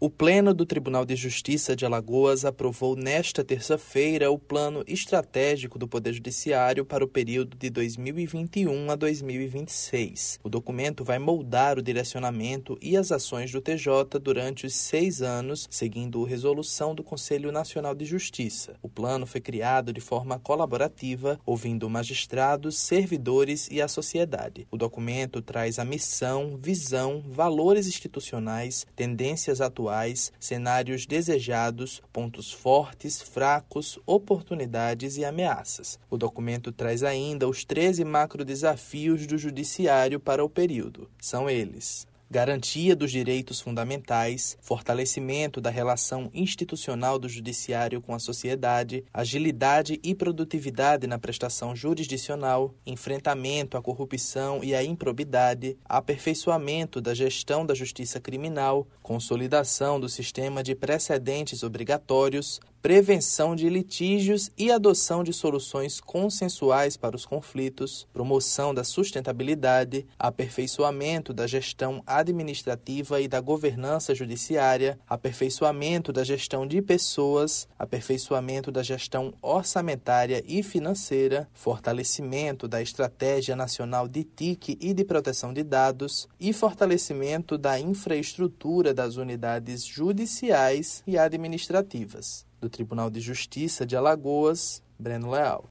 O Pleno do Tribunal de Justiça de Alagoas aprovou nesta terça-feira o Plano Estratégico do Poder Judiciário para o período de 2021 a 2026. O documento vai moldar o direcionamento e as ações do TJ durante os 6 anos, seguindo a resolução do Conselho Nacional de Justiça. O plano foi criado de forma colaborativa, ouvindo magistrados, servidores e a sociedade. O documento traz a missão, visão, valores institucionais, tendências atuais, cenários desejados, pontos fortes, fracos, oportunidades e ameaças. O documento traz ainda os 13 macrodesafios do judiciário para o período. São eles: garantia dos direitos fundamentais, fortalecimento da relação institucional do judiciário com a sociedade, agilidade e produtividade na prestação jurisdicional, enfrentamento à corrupção e à improbidade, aperfeiçoamento da gestão da justiça criminal, consolidação do sistema de precedentes obrigatórios, prevenção de litígios e adoção de soluções consensuais para os conflitos, promoção da sustentabilidade, aperfeiçoamento da gestão administrativa e da governança judiciária, aperfeiçoamento da gestão de pessoas, aperfeiçoamento da gestão orçamentária e financeira, fortalecimento da Estratégia Nacional de TIC e de Proteção de Dados e fortalecimento da infraestrutura das unidades judiciais e administrativas. Do Tribunal de Justiça de Alagoas, Breno Leal.